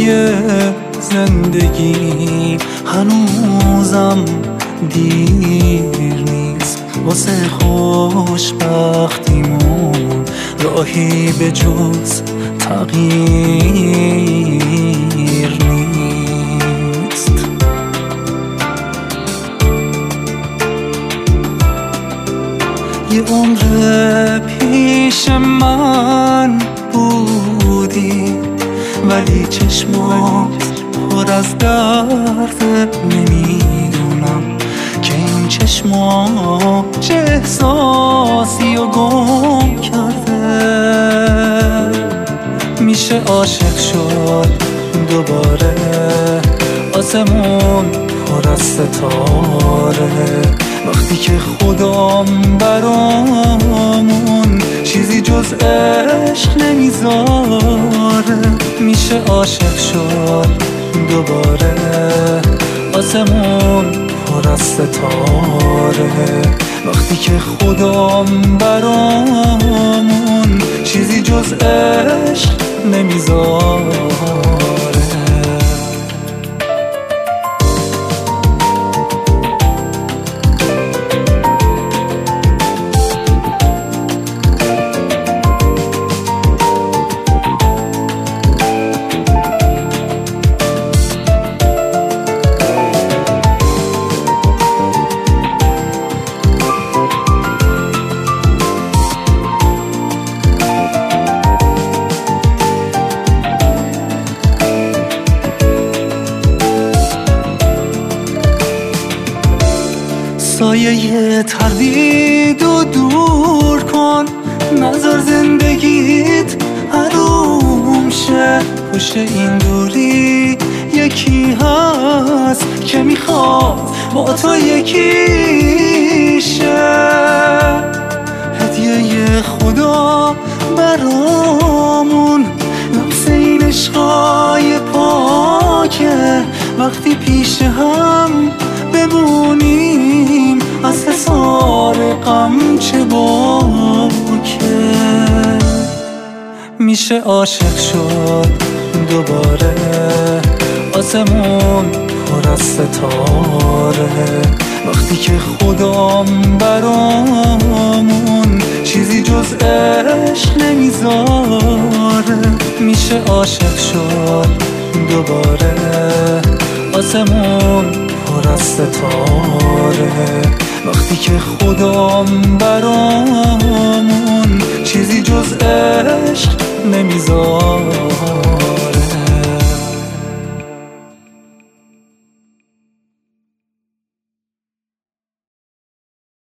توی زندگی هنوزم دیر نیست واسه خوشبختیمون راهی به جز تغییر نیست. یه عمر پیش من بودی ولی چشمات پر از درد، نمیدونم که این چشمات چه احساسی و گم کرده. میشه عاشق شد دوباره، آسمون پر از ستاره، وقتی که خدام برامون چیزی جز عشق نمیذاره. میشه عاشق شد دوباره، آسمون پر از ستاره، وقتی که خدام برامون چیزی جز عشق نمیذاره. سایه تردید و دور کن، نذار زندگیت حروم شه. پشت این دوری یکی هست که میخواد با تو یکی شه. هدیه خدا برامون لمس این عشقای پاکه، وقتی پیش هم بمونیم از حصار غم چه باکه. میشه عاشق شد دوباره، آسمون پر از ستاره، وقتی که خدام برامون چیزی جز عشق نمیذاره. میشه عاشق شد دوباره، آسمون پر از ستاره، وقتی که خدام برامون چیزی جز عشق نمیذاره.